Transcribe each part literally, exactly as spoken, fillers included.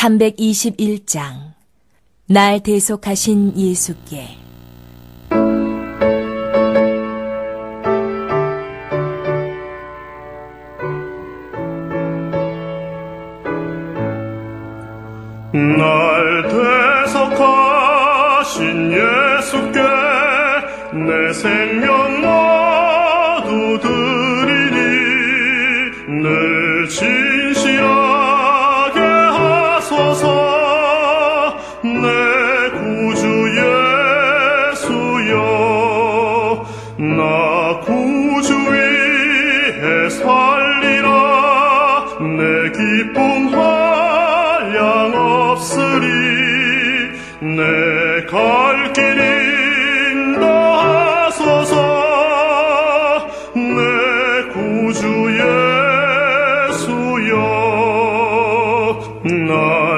삼백이십일 장 날 대속하신 예수께. 날 대속하신 예수께 내 생명 모두 드리니 늘 진실하게 하소서. 내 구주 예수여, 나 구주 위에 살리라. 내 기쁨 한량 없으리. 내 갈 길 인도하소서. 내 구주 예수여, 날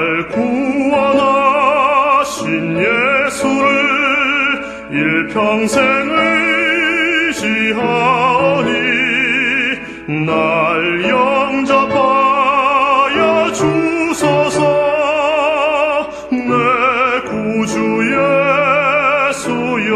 구원하신 예수를 일평생 의지하오니 날 영접하여 주소서. 내 구주 예수여,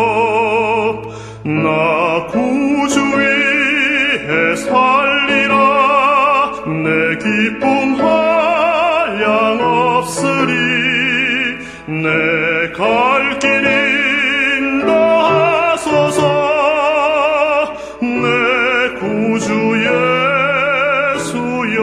나 구주 위에 살리라. 내 기쁨 한량 없으리. 내 갈 길 인도하소서. 내 구주 예수여.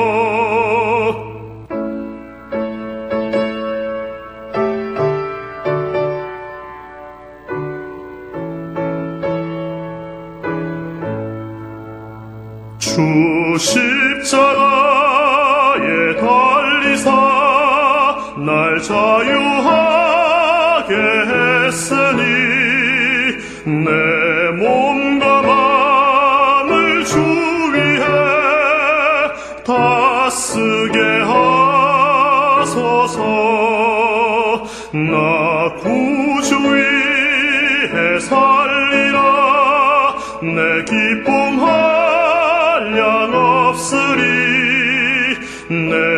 주 십자가에 달리사 날 자유하게 했으니 내 몸과 마음을 주 위해 다 쓰게 하소서. 나 구주 위에 살리라. 내 기쁨 한량 없으리. 내